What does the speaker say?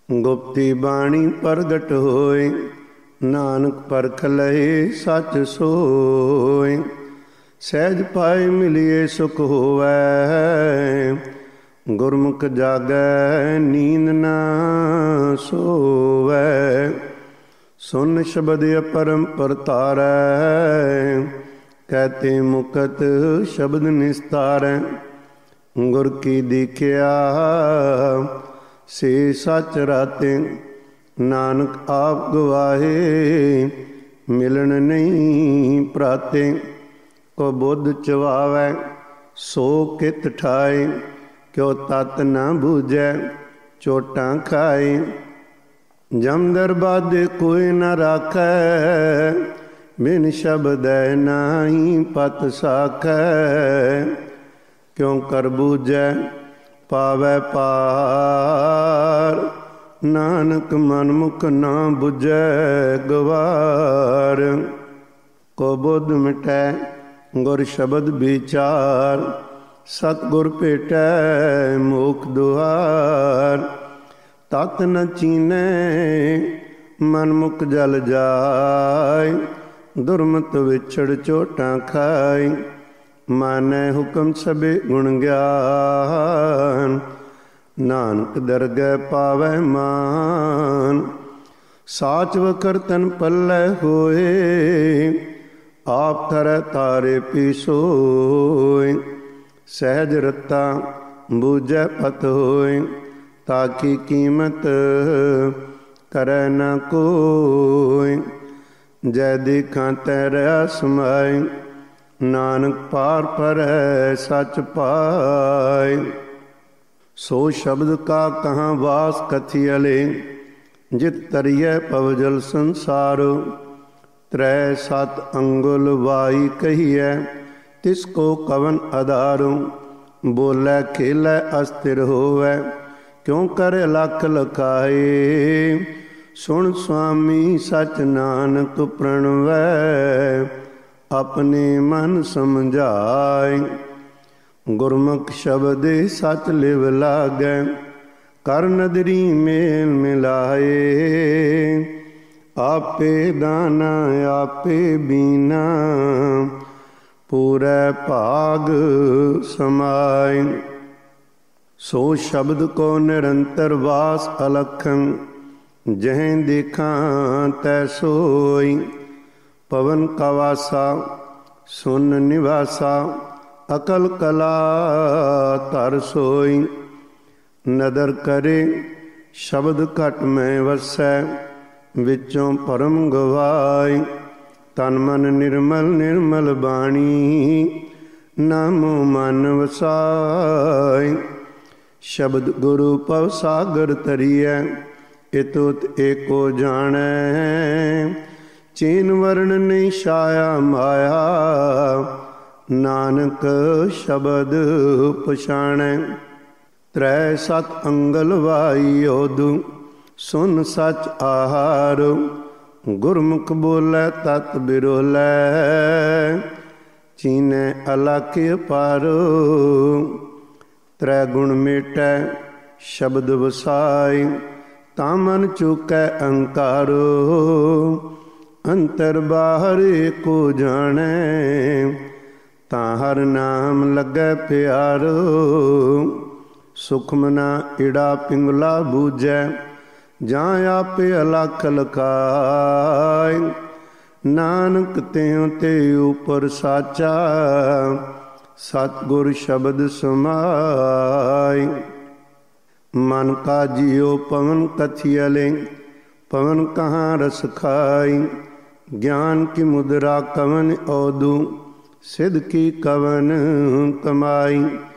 ਗੁਪਤੀ ਬਾਣੀ ਪ੍ਰਗਟ ਹੋਏ, ਨਾਨਕ ਪਰਖ ਲਏ ਸੱਚ ਸੋਏ। ਸਹਿਜ ਪਾਏ ਮਿਲਿਏ ਸੁਖ ਹੋਵੈ, ਗੁਰਮੁਖ ਜਾਗੈ ਨੀਂਦ ਨਾ ਸੋਵੈ। ਸੁਨ ਸ਼ਬਦ ਅਪਰਮ ਪਰਤਾਰੈ, ਕਹਤੇ ਮੁਕਤ ਸ਼ਬਦ ਨਿਸਤਾਰੈ। ਗੁਰ ਕੀ ਦੀਖਿਆ ਸੇ ਸੱਚ ਰਾਤੇ, ਨਾਨਕ ਆਪ ਗਵਾਹੇ ਮਿਲਣ ਨਹੀਂ ਭਰਾਤੇ। ਕੋ ਬੁੱਧ ਚਵਾਵੈ ਸੋ ਕਿਤ ਠਾਏ, ਕਿਉ ਤਤ ਨਾ ਬੂਝੈ ਚੋਟਾਂ ਖਾਏ। ਜਮ ਦਰਬਾਦੇ ਕੋਈ ਨ ਰਾਖੈ, ਬਿਨ ਸ਼ਬਦੈ ਨਾਹੀ ਪਤ ਸਾਖੈ। ਕਿਉ ਕਰ ਬੂਝੈ ਪਾਵੈ ਪਾਰ, ਨਾਨਕ ਮਨ ਮੁਖ ਨਾ ਬੁਝੈ ਗਵਾਰ। ਕੋ ਬੁੱਧ ਮਿਟੈ ਗੁਰ ਸ਼ਬਦ ਵਿਚਾਰ, ਸਤਿਗੁਰ ਭੇਟੈ ਮੋਖ ਦੁਆਰ। ਤਤ ਨ ਚੀਨੈ ਮਨ ਮੁਖ ਜਲ ਜਾਇ, ਦੁਰਮਤ ਵਿਛੜ ਚੋਟਾਂ ਖਾਇ। ਮਾਨੈ ਹੁਕਮ ਸਭੇ ਗੁਣ ਗਿਆਨ, ਨਾਨਕ ਦਰਗਹਿ ਪਾਵੈ ਮਾਨ। ਸਾਚ ਵਖਰ ਤਨ ਪੱਲੇ ਹੋਏ, ਆਪ ਧਰੈ ਤਾਰੇ ਪੀਸੋਏ। ਸਹਿਜ ਰਤਾ ਬੂਝੈ ਪਤ ਹੋਏ, ਤਾਕੀ ਕੀਮਤ ਕਰੈ ਨ ਕੋਈ। ਜੈ ਦੇਖਾਂ ਤੈ ਰਹਾ ਸਮਾਏ, ਨਾਨਕ ਪਾਰ ਪਰੈ ਸੱਚ ਪਾਏ। ਸੋ ਸ਼ਬਦ ਕਾ ਕਹਾਂ ਵਾਸ ਕਥਿਅਲੇ, ਜਿਤ ਤਰੀਐ ਪਵਜਲ ਸੰਸਾਰੋ। ਤ੍ਰੈ ਸਤ ਅੰਗੁਲ ਵਾਈ ਕਹੀਐ, ਤਿਸ ਕੋ ਕਵਨ ਆਧਾਰੋ। ਬੋਲੇ ਖੇਲੇ ਅਸਥਿਰ ਹੋਵੈ, ਕਿਉ ਕਰੇ ਲੱਖ ਲਖਾਏ। ਸੁਣ ਸੁਆਮੀ ਸਚ ਨਾਨਕ ਪ੍ਰਣਵੈ, ਆਪਣੇ ਮਨ ਸਮਝਾਏ। ਗੁਰਮੁਖ ਸ਼ਬਦੇ ਸਚ ਲਿਵ ਲਾਗੈ, ਕਰ ਨਦਰੀ ਮੇਲ ਮਿਲਾਏ। ਆਪੇ ਦਾਨਾ ਆਪੇ ਬੀਨਾ, ਪੂਰੈ ਭਾਗ ਸਮਾਏ। ਸੋ ਸ਼ਬਦ ਕੋ ਨਿਰੰਤਰ ਵਾਸ ਅਲਖੰ, ਜਹ ਦੇਖਾਂ ਤੈ ਸੋਈ। ਪਵਨ ਕਾ ਵਾਸਾ ਸੁਨ ਨਿਵਾਸਾ, ਅਕਲ ਕਲਾ ਧਰ ਸੋਈ। ਨਦਰ ਕਰੇ ਸ਼ਬਦ ਘਟ ਮੈਂ ਵਸੈ, ਵਿੱਚੋਂ ਭਰਮ ਗਵਾਈ। ਤਨ ਮਨ ਨਿਰਮਲ ਨਿਰਮਲ ਬਾਣੀ, ਨਾਮੋ ਮਨ ਵਸਾਈ। ਸ਼ਬਦ ਗੁਰੂ ਭਵ ਸਾਗਰ ਤਰੀਐ, ਇਤੁਤ ਏਕੋ ਜਾਣੈ। ਚੀਨ ਵਰਣ ਨਹੀਂ ਛਾਇਆ ਮਾਇਆ, ਨਾਨਕ ਸ਼ਬਦ ਪਛਾਣੈ। ਤ੍ਰੈ ਸਤ ਅੰਗਲ ਵਾਈ ਓਦੂ, ਸੁਨ ਸਚ ਆਹਾਰ। ਗੁਰਮੁਖ ਬੋਲੇ ਤਤ ਬਿਰੋਲੈ, ਚੀਨੈ ਅਲਖ ਅਪਾਰੋ। ਤ੍ਰੈ ਗੁਣ ਮੇਟੈ ਸ਼ਬਦ ਵਸਾਈ, ਤਾਂ ਮਨ ਚੁਕੈ ਅਹੰਕਾਰੋ। ਅੰਤਰ ਬਾਹਰ ਏਕੋ ਜਾਣੈ, ਤਾਂ ਹਰ ਨਾਮ ਲੱਗੈ ਪਿਆਰੋ। ਸੁਖਮ ਨਾ ਈੜਾ ਪਿੰਗਲਾ ਬੂਝੈ, ਜਾਂ ਆਪੇ ਅਲਖ ਲਖਾਇ। ਨਾਨਕ ਤਿਉ ਤੇ ਉਪਰ ਸਾਚਾ, ਸਤਿਗੁਰ ਸ਼ਬਦ ਸਮਾਈ। ਮਨ ਕਾ ਜਿਉ ਪਵਨ ਕਥਿਅਲੇ, ਪਵਨ ਕਹਾਂ ਰਸ ਖਾਈ। ਗਿਆਨ ਕੀ ਮੁਦਰਾ ਕਵਨ ਔਦੂ, ਸਿਧ ਕੀ ਕਵਨ ਕਮਾਈ।